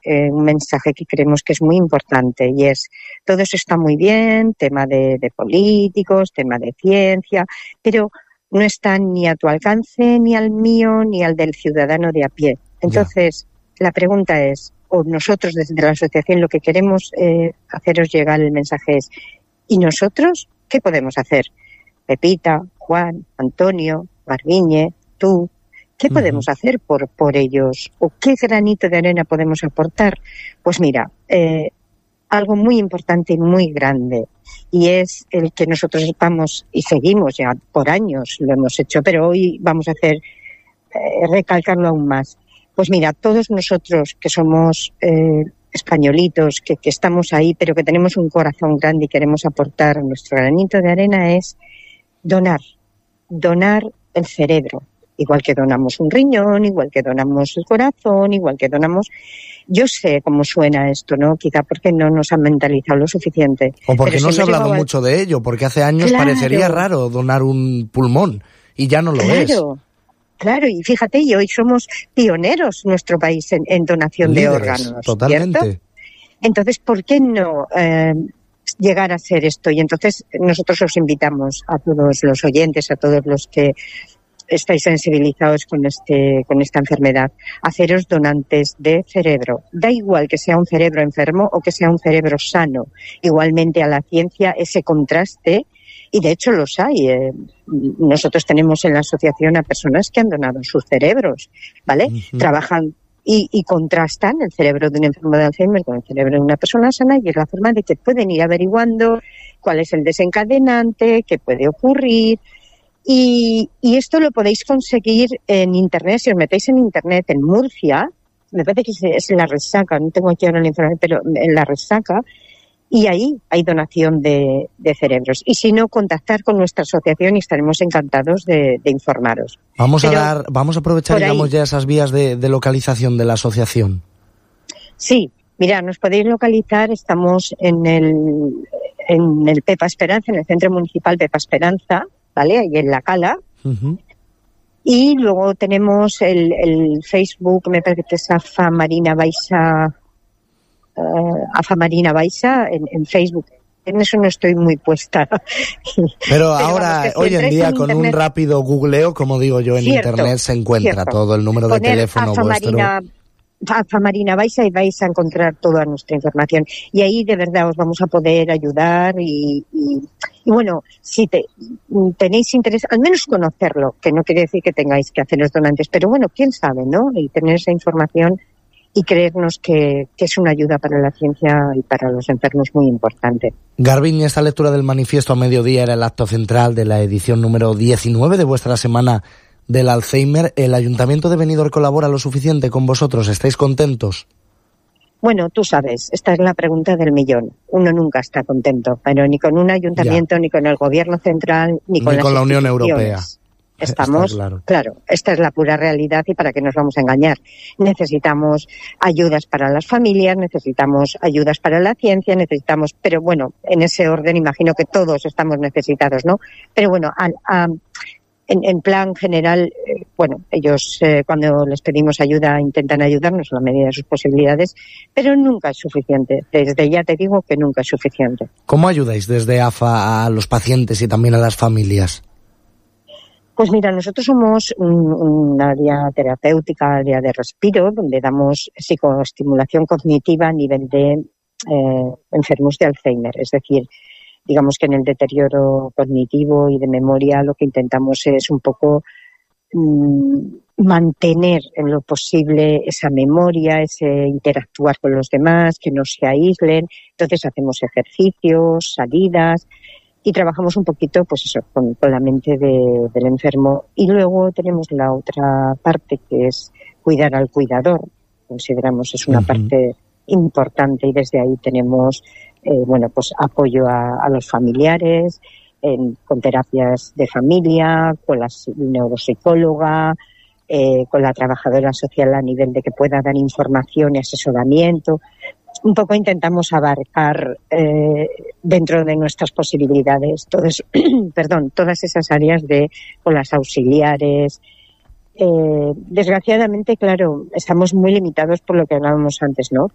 un mensaje que creemos que es muy importante, y es: todo eso está muy bien, tema de políticos, tema de ciencia, pero no está ni a tu alcance, ni al mío, ni al del ciudadano de a pie. Entonces, la pregunta es, o nosotros desde la asociación lo que queremos haceros llegar el mensaje es: ¿y nosotros qué podemos hacer? Pepita, Juan, Antonio, Garbiñe, tú, ¿qué podemos hacer por ellos? ¿O qué granito de arena podemos aportar? Pues mira, algo muy importante y muy grande, y es el que nosotros vamos y seguimos ya por años, lo hemos hecho, pero hoy vamos a hacer recalcarlo aún más. Pues mira, todos nosotros que somos españolitos, que estamos ahí, pero que tenemos un corazón grande y queremos aportar nuestro granito de arena, es donar el cerebro. Igual que donamos un riñón, igual que donamos el corazón, igual que donamos... Yo sé cómo suena esto, ¿no? Quizá porque no nos han mentalizado lo suficiente. O porque no se ha hablado mucho de ello, porque hace años parecería raro donar un pulmón, y ya no lo es. Claro, y fíjate, y hoy somos pioneros nuestro país en donación de órganos. Totalmente. ¿Cierto? Entonces, ¿por qué no llegar a ser esto? Y entonces nosotros os invitamos a todos los oyentes, a todos los que estáis sensibilizados con esta enfermedad, a haceros donantes de cerebro. Da igual que sea un cerebro enfermo o que sea un cerebro sano. Igualmente a la ciencia ese contraste, y de hecho los hay. Nosotros tenemos en la asociación a personas que han donado sus cerebros, ¿vale? Trabajan y contrastan el cerebro de un enfermo de Alzheimer con el cerebro de una persona sana, y es la forma de que pueden ir averiguando cuál es el desencadenante, qué puede ocurrir. Y esto lo podéis conseguir en Internet. Si os metéis en Internet, en Murcia, me parece que es en La Resaca, no tengo aquí ahora la información, pero en La Resaca, y ahí hay donación de cerebros. Y si no, contactar con nuestra asociación y estaremos encantados de informaros. Vamos a aprovechar, digamos, ya esas vías de localización de la asociación. Sí, mira, nos podéis localizar, estamos en el Pepa Esperanza, en el Centro Municipal Pepa Esperanza, ¿vale? Ahí en La Cala. Y luego tenemos el Facebook, me parece que es AFA Marina Baixa, en Facebook. En eso no estoy muy puesta. Pero ahora, hoy en día, con un rápido googleo, como digo yo, en Internet se encuentra todo, el número de teléfono vuestro. AFA Marina Baixa, y vais a encontrar toda nuestra información. Y ahí de verdad os vamos a poder ayudar y bueno, si tenéis interés, al menos conocerlo, que no quiere decir que tengáis que haceros donantes, pero bueno, quién sabe, ¿no? Y tener esa información y creernos que es una ayuda para la ciencia y para los enfermos muy importante. Garbiñe, esta lectura del manifiesto a mediodía era el acto central de la edición número 19 de vuestra Semana del Alzheimer. ¿El Ayuntamiento de Benidorm colabora lo suficiente con vosotros? ¿Estáis contentos? Bueno, tú sabes, esta es la pregunta del millón. Uno nunca está contento, pero ni con un ayuntamiento, ni con el gobierno central, ni con la Unión Europea. Estamos, claro, esta es la pura realidad, y para qué nos vamos a engañar. Necesitamos ayudas para las familias, necesitamos ayudas para la ciencia, pero bueno, en ese orden imagino que todos estamos necesitados, ¿no? Pero bueno, en plan general, bueno, ellos cuando les pedimos ayuda intentan ayudarnos a la medida de sus posibilidades, pero nunca es suficiente. Desde ya te digo que nunca es suficiente. ¿Cómo ayudáis desde AFA a los pacientes y también a las familias? Pues mira, nosotros somos un área terapéutica, área de respiro, donde damos psicoestimulación cognitiva a nivel de enfermos de Alzheimer. Es decir, digamos que en el deterioro cognitivo y de memoria lo que intentamos es un poco mantener en lo posible esa memoria, ese interactuar con los demás, que no se aíslen. Entonces hacemos ejercicios, salidas, y trabajamos un poquito, pues eso, con la mente del enfermo. Y luego tenemos la otra parte, que es cuidar al cuidador. Consideramos es una parte importante, y desde ahí tenemos, pues apoyo a los familiares, con terapias de familia, con la neuropsicóloga, con la trabajadora social a nivel de que pueda dar información y asesoramiento. Un poco intentamos abarcar dentro de nuestras posibilidades todas esas áreas con las auxiliares. Desgraciadamente, claro, estamos muy limitados por lo que hablábamos antes, ¿no?